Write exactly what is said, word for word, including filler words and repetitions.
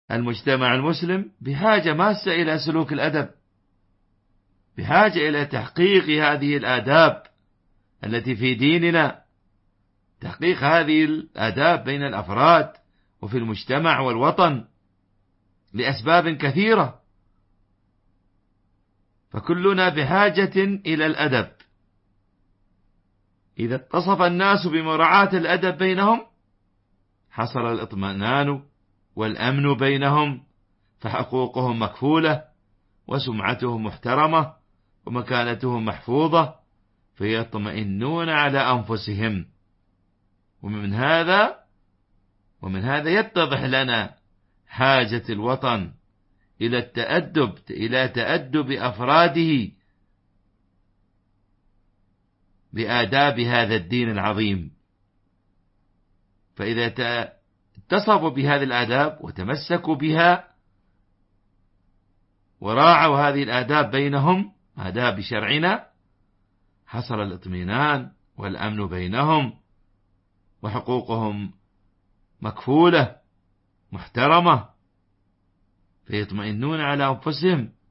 المجتمع المسلم بحاجة ماسة إلى سلوك الأدب، بحاجة إلى تحقيق هذه الآداب التي في ديننا، تحقيق هذه الآداب بين الأفراد وفي المجتمع والوطن لأسباب كثيرة، فكلنا بحاجة إلى الأدب. إذا اتصف الناس بمراعاة الأدب بينهم حصل الاطمئنان والأمن بينهم، فحقوقهم مكفولة وسمعتهم محترمة ومكانتهم محفوظة، فيطمئنون على أنفسهم. ومن هذا ومن هذا يتضح لنا حاجة الوطن إلى التأدب إلى تأدب أفراده بآداب هذا الدين العظيم. فإذا اتصفوا بهذه الآداب وتمسكوا بها وراعوا هذه الآداب بينهم، آداب شرعنا، حصل الاطمئنان والأمن بينهم، وحقوقهم مكفولة محترمة، فيطمئنون على أنفسهم